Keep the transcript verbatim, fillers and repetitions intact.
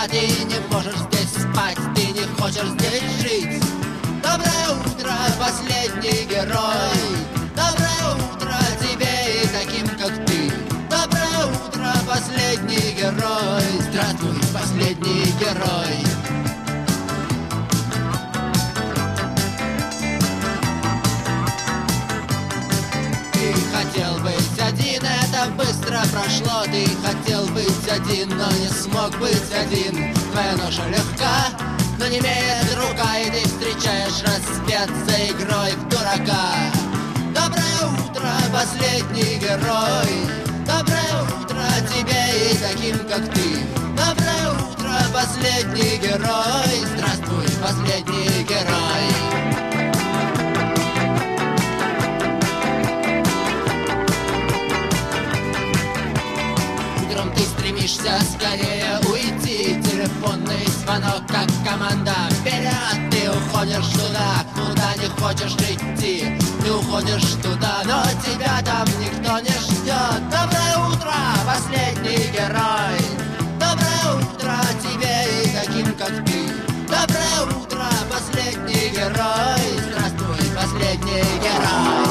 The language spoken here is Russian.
ты не можешь здесь спать, ты не хочешь здесь жить. Доброе утро, последний герой. Доброе утро тебе и таким, как ты. Доброе утро, последний герой. Здравствуй, последний герой. Ты хотел быть один, это быстро прошло. Ты хотел быть один, но не смог быть один. Твоя ноша легка, но не имеет рука, и ты встречаешь рассвет за игрой в дурака. Доброе утро, последний герой. Доброе утро тебе и таким, как ты. Доброе утро, последний герой. Здравствуй, последний герой. Утром ты стремишься скорее уйти. Телефонный звонок, как команда вперед. Ты уходишь туда, куда не хочешь идти. Ты уходишь туда, но тебя там никто не ждет. Доброе утро, последний герой. Доброе утро тебе и таким, как ты. Доброе утро, последний герой. Здравствуй, последний герой.